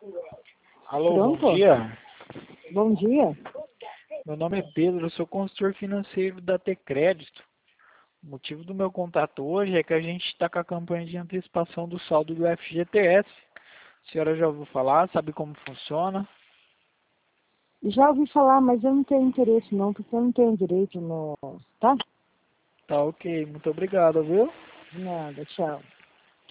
Alô, Pronto? bom dia. Bom dia. Meu nome é Pedro, eu sou consultor financeiro da T-Crédito. O motivo do meu contato hoje é que a gente está com a campanha de antecipação do saldo do FGTS. A senhora já ouviu falar? Sabe como funciona? Já ouvi falar, mas eu não tenho interesse não, porque eu não tenho direito no... Tá? Tá ok, muito obrigado, viu? Nada, tchau.